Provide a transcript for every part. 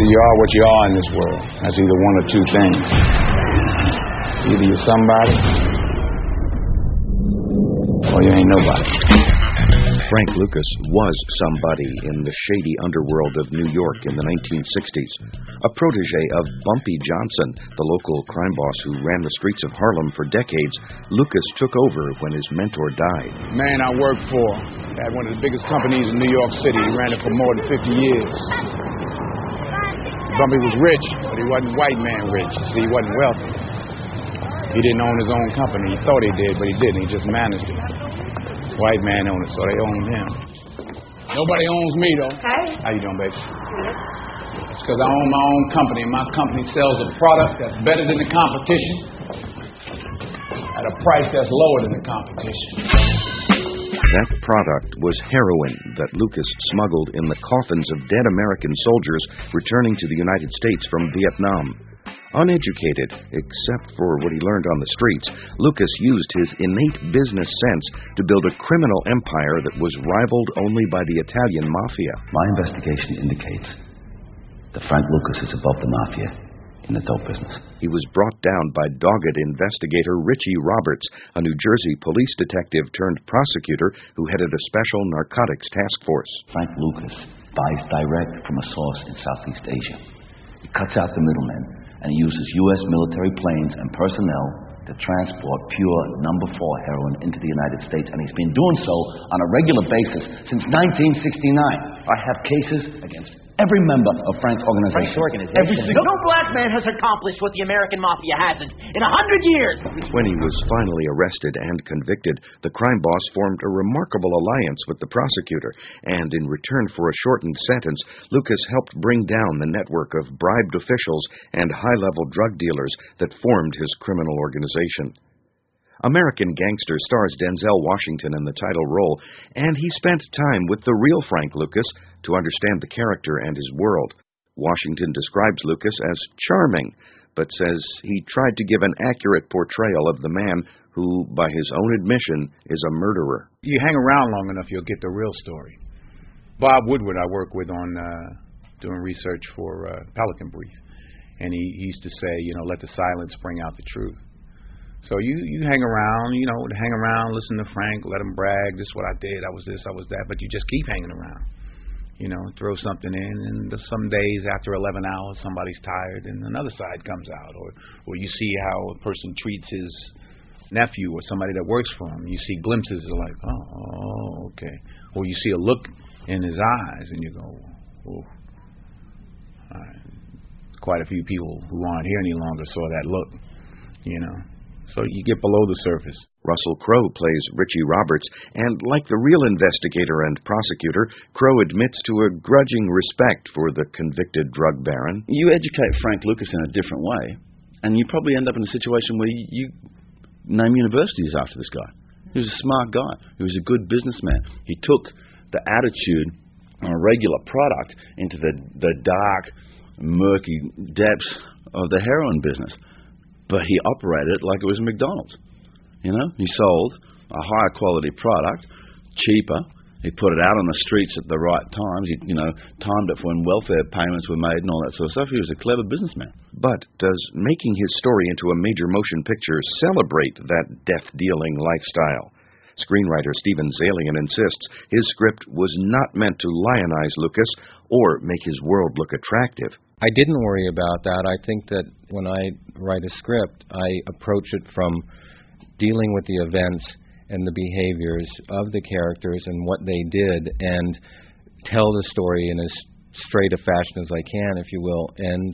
See, you are what you are in this world. That's either one or two things. Either you're somebody, or you ain't nobody. Frank Lucas was somebody in the shady underworld of New York in the 1960s. A protege of Bumpy Johnson, the local crime boss who ran the streets of Harlem for decades, Lucas took over when his mentor died. Man I worked for had one of the biggest companies in New York City. He ran it for more than 50 years. Bumpy was rich, but he wasn't white man rich. See, he wasn't wealthy. He didn't own his own company. He thought he did, but he didn't. He just managed it. White man owned it, so they owned him. Nobody owns me, though. Hi. How you doing, baby? It's because I own my own company, and my company sells a product that's better than the competition at a price that's lower than the competition. That product was heroin that Lucas smuggled in the coffins of dead American soldiers returning to the United States from Vietnam. Uneducated, except for what he learned on the streets, Lucas used his innate business sense to build a criminal empire that was rivaled only by the Italian mafia. My investigation indicates that Frank Lucas is above the mafia in the dope business. He was brought down by dogged investigator Richie Roberts, a New Jersey police detective turned prosecutor who headed a special narcotics task force. Frank Lucas buys direct from a source in Southeast Asia. He cuts out the middlemen and uses U.S. military planes and personnel to transport pure number 4 heroin into the United States, and he's been doing so on a regular basis since 1969. I have cases against every member of Frank's organization. Every single... No black man has accomplished what the American mafia hasn't in 100 years. When he was finally arrested and convicted, the crime boss formed a remarkable alliance with the prosecutor, and in return for a shortened sentence, Lucas helped bring down the network of bribed officials and high-level drug dealers that formed his criminal organization. American Gangster stars Denzel Washington in the title role, and he spent time with the real Frank Lucas to understand the character and his world. Washington describes Lucas as charming, but says he tried to give an accurate portrayal of the man who, by his own admission, is a murderer. You hang around long enough, you'll get the real story. Bob Woodward I work with on doing research for Pelican Brief, and he used to say, let the silence bring out the truth. So you hang around, listen to Frank, let him brag, this is what I did, I was this, I was that, but you just keep hanging around. Throw something in, and some days after 11 hours, somebody's tired, and another side comes out. Or you see how a person treats his nephew or somebody that works for him. You see glimpses of like, oh, okay. Or you see a look in his eyes, and you go, oh. All right. Quite a few people who aren't here any longer saw that look, So you get below the surface. Russell Crowe plays Richie Roberts, and like the real investigator and prosecutor, Crowe admits to a grudging respect for the convicted drug baron. You educate Frank Lucas in a different way, and you probably end up in a situation where you name universities after this guy. He was a smart guy. He was a good businessman. He took the attitude on a regular product into the dark, murky depths of the heroin business. But he operated it like it was McDonald's. He sold a higher quality product, cheaper. He put it out on the streets at the right times. He, timed it for when welfare payments were made and all that sort of stuff. He was a clever businessman. But does making his story into a major motion picture celebrate that death-dealing lifestyle? Screenwriter Steven Zaillian insists his script was not meant to lionize Lucas or make his world look attractive. I didn't worry about that. I think that when I write a script, I approach it from dealing with the events and the behaviors of the characters and what they did, and tell the story in as straight a fashion as I can, if you will, and,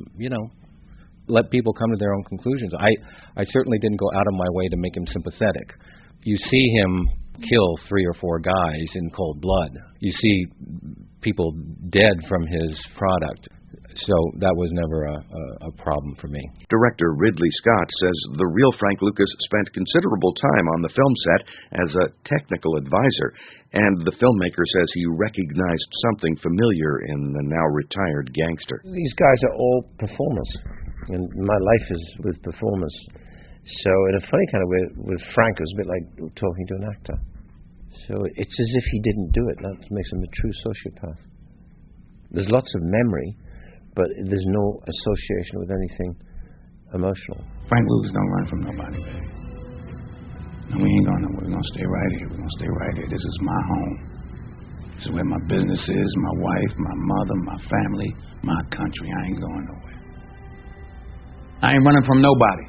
let people come to their own conclusions. I certainly didn't go out of my way to make him sympathetic. You see him kill 3 or 4 guys in cold blood. You see people dead from his product. So that was never a problem for me. Director Ridley Scott says the real Frank Lucas spent considerable time on the film set as a technical advisor, and the filmmaker says he recognized something familiar in the now-retired gangster. These guys are all performers, and my life is with performers. So in a funny kind of way, with Frank, it was a bit like talking to an actor. So it's as if he didn't do it. That makes him a true sociopath. There's lots of memory, but there's no association with anything emotional. Frank Lucas don't run from nobody, baby. And we ain't going nowhere. We're going to stay right here. We're going to stay right here. This is my home. This is where my business is, my wife, my mother, my family, my country. I ain't going nowhere. I ain't running from nobody.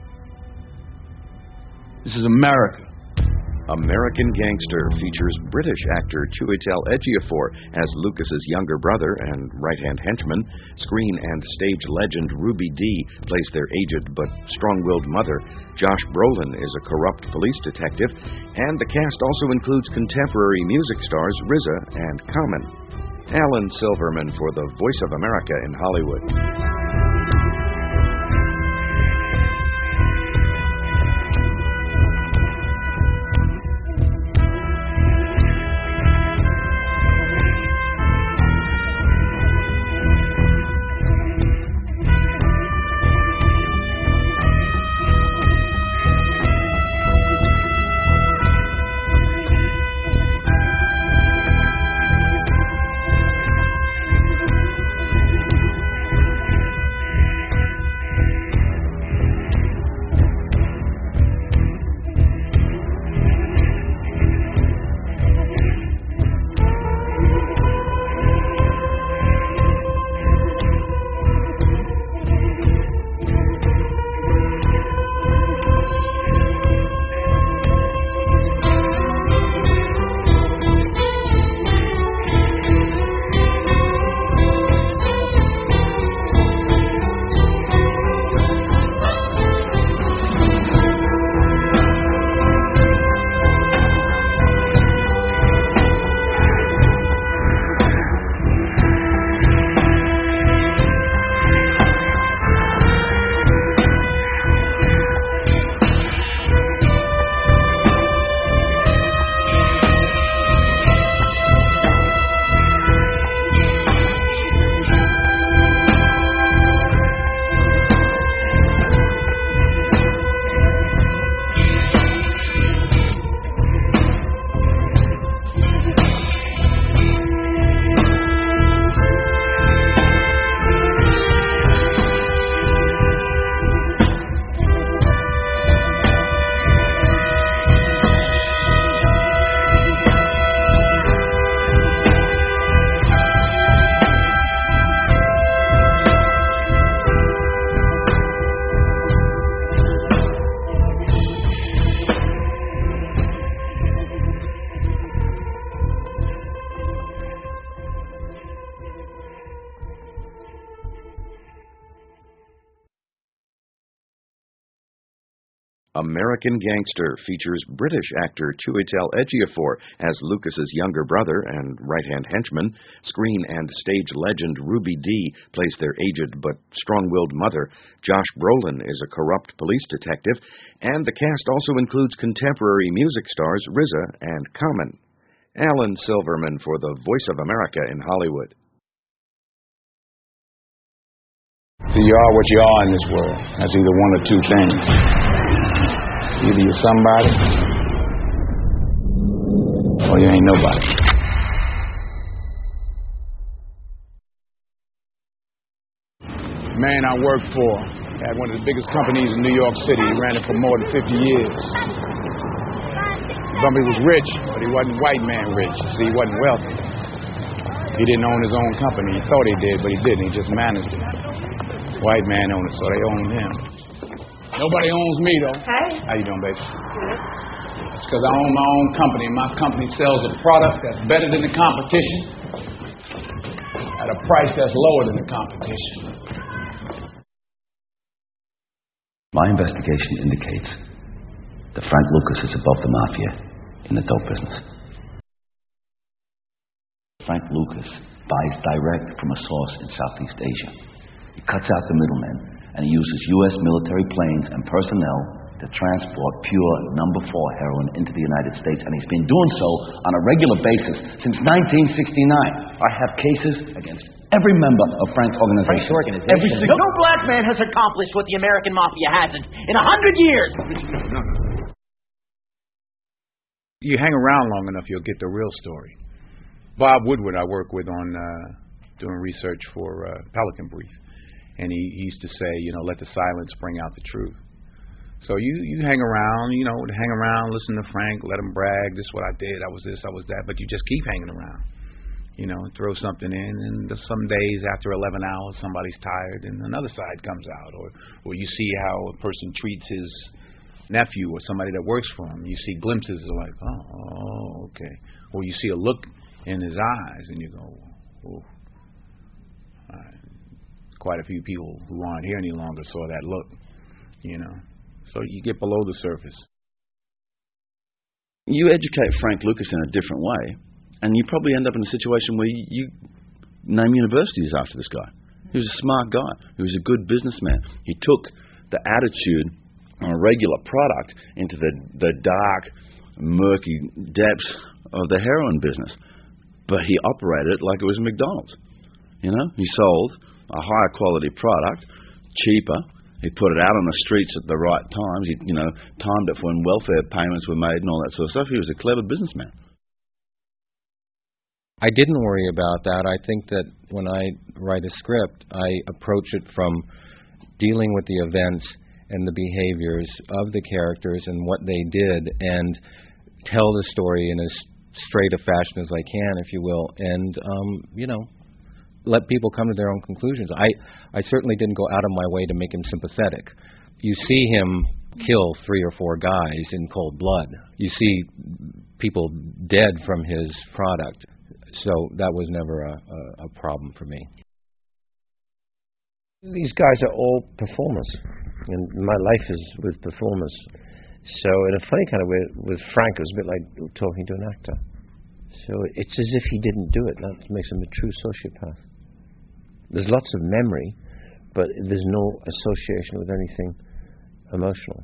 This is America. American Gangster features British actor Chiwetel Ejiofor as Lucas's younger brother and right-hand henchman. Screen and stage legend Ruby Dee plays their aged but strong-willed mother. Josh Brolin is a corrupt police detective. And the cast also includes contemporary music stars RZA and Common. Alan Silverman for the Voice of America in Hollywood. American Gangster features British actor Chiwetel Ejiofor as Lucas's younger brother and right-hand henchman. Screen and stage legend Ruby Dee plays their aged but strong-willed mother. Josh Brolin is a corrupt police detective. And the cast also includes contemporary music stars RZA and Common. Alan Silverman for the Voice of America in Hollywood. So you are what you are in this world. That's either one or two things. Either you're somebody, or you ain't nobody. Man I worked for had one of the biggest companies in New York City. He ran it for more than 50 years. The company was rich, but he wasn't white man rich. See, he wasn't wealthy. He didn't own his own company. He thought he did, but he didn't. He just managed it. White man owned it, so they owned him. Nobody owns me, though. Hi. How you doing, baby? Good. It's because I own my own company. My company sells a product that's better than the competition at a price that's lower than the competition. My investigation indicates that Frank Lucas is above the mafia in the dope business. Frank Lucas buys direct from a source in Southeast Asia. He cuts out the middlemen, and he uses U.S. military planes and personnel to transport pure number 4 heroin into the United States, and he's been doing so on a regular basis since 1969. I have cases against every member of Frank's organization. Frank's organization? No black man has accomplished what the American mafia hasn't in 100 years. You hang around long enough, you'll get the real story. Bob Woodward I work with on doing research for Pelican Brief, and he used to say, let the silence bring out the truth. So you hang around, listen to Frank, let him brag, this is what I did, I was this, I was that, but you just keep hanging around. Throw something in, and some days after 11 hours, somebody's tired, and another side comes out, or you see how a person treats his nephew or somebody that works for him. You see glimpses of like, oh, okay. Or you see a look in his eyes, and you go, oh. Quite a few people who aren't here any longer saw that look, So you get below the surface. You educate Frank Lucas in a different way, and you probably end up in a situation where you name universities after this guy. He was a smart guy. He was a good businessman. He took the attitude on a regular product into the dark, murky depths of the heroin business. But he operated it like it was McDonald's. He sold a higher quality product, cheaper. He put it out on the streets at the right times. He, timed it for when welfare payments were made and all that sort of stuff. He was a clever businessman. I didn't worry about that. I think that when I write a script, I approach it from dealing with the events and the behaviors of the characters and what they did, and tell the story in as straight a fashion as I can, if you will, and, let people come to their own conclusions. I certainly didn't go out of my way to make him sympathetic. You see him kill 3 or 4 guys in cold blood. You see people dead from his product. So that was never a problem for me. These guys are all performers, and my life is with performers. So in a funny kind of way, with Frank, it was a bit like talking to an actor. So it's as if he didn't do it. That makes him a true sociopath. There's lots of memory, but there's no association with anything emotional.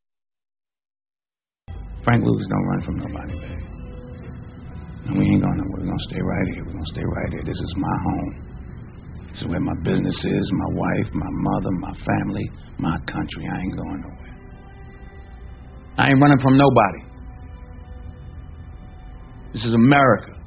Frank Lucas don't run from nobody, baby. And we ain't going nowhere. We're going to stay right here. We're going to stay right here. This is my home. This is where my business is, my wife, my mother, my family, my country. I ain't going nowhere. I ain't running from nobody. This is America.